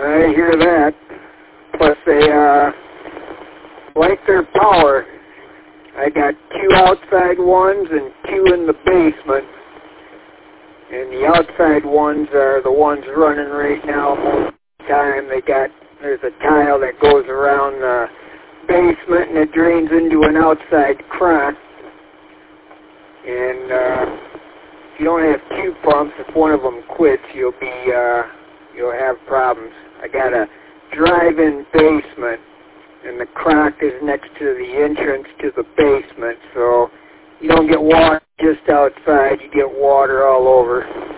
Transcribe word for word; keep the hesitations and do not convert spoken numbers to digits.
I hear that. Plus they uh, like their power. I got two outside ones and two in the basement. And the outside ones are the ones running right now most of the time. They got, there's a tile that goes around the basement and it drains into an outside crack. And uh, if you don't have two pumps, if one of them quits, you'll be, uh, you'll have problems. I got a drive-in basement, and the crack is next to the entrance to the basement, so you don't get water just outside, you get water all over.